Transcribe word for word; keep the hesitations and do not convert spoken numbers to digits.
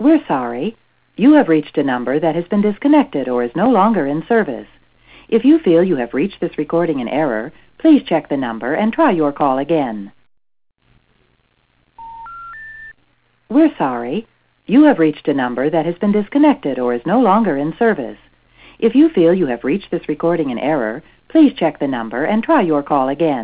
We're sorry. You have reached a number that has been disconnected or is no longer in service. If you feel you have reached this recording in error, please check the number and try your call again. We're sorry. You have reached a number that has been disconnected or is no longer in service. If you feel you have reached this recording in error, please check the number and try your call again.